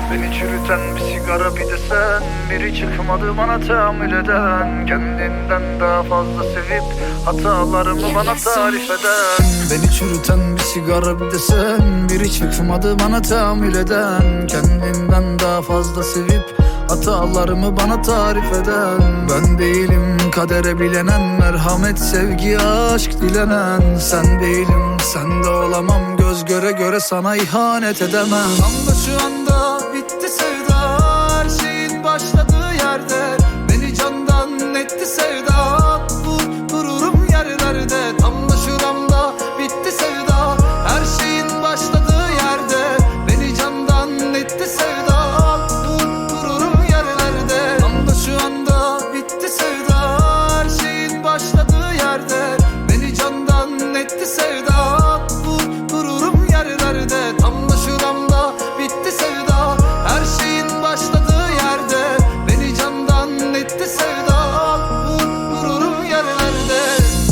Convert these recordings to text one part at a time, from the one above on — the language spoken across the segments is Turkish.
Beni çürüten bir sigara bir de sen. Biri çıkmadı bana tahammül eden, kendinden daha fazla sevip hatalarımı bana tarif eden. Beni çürüten bir sigara bir de sen. Biri çıkmadı bana tahammül eden, kendinden daha fazla sevip hatalarımı bana tarif eden. Ben değilim kadere bilenen, merhamet, sevgi, aşk dilenen. Sen değilim, sen de olamam, göz göre göre sana ihanet edemem. Tam da şu anda bitti sevda, her şeyin başladığı yerde. Beni candan etti sevda, vururum yerlerde. Tam da şuramda bitti sevda, her şeyin başladığı yerde. Beni candan etti sevda, vururum yerlerde. Tam da şu anda bitti sevda, her şeyin başladığı yerde. Beni candan etti sevda, vururum yerlerde. Tam da şuramda bitti sevda, her şeyin başladığı yerde. Beni candan etti sevda, vururum yerlerde.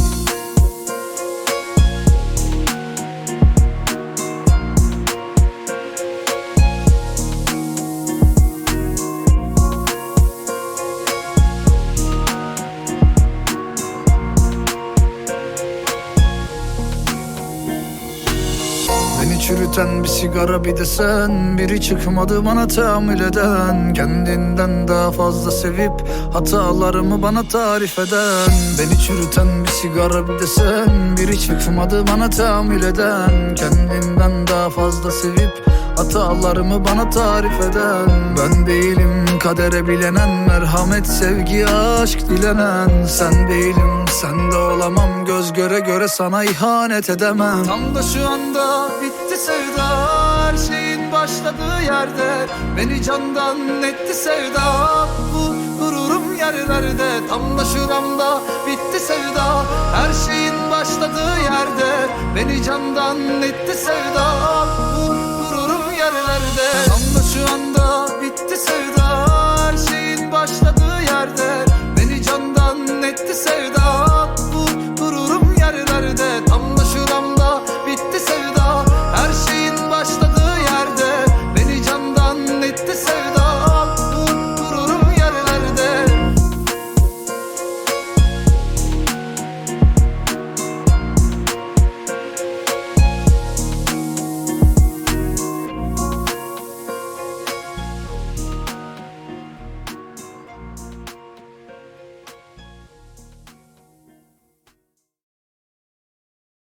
Beni çürüten bir sigara bir de sen. Biri çıkmadı bana tahammül eden, kendinden daha fazla sevip hatalarımı bana tarif eden. Beni çürüten bir sigara bir de sen. Biri çıkmadı bana tahammül eden, kendinden daha fazla sevip hatalarımı bana tarif eden. Ben değilim kadere bilenen, merhamet, sevgi, aşk dilenen. Sen değilim, sen de olamam, göz göre göre sana ihanet edemem. Tam da şu anda bitti sevda, her şeyin başladığı yerde. Beni candan etti sevda, vururum yerlerde. Tam da şuramda bitti sevda, her şeyin başladığı yerde. Beni candan etti sevda,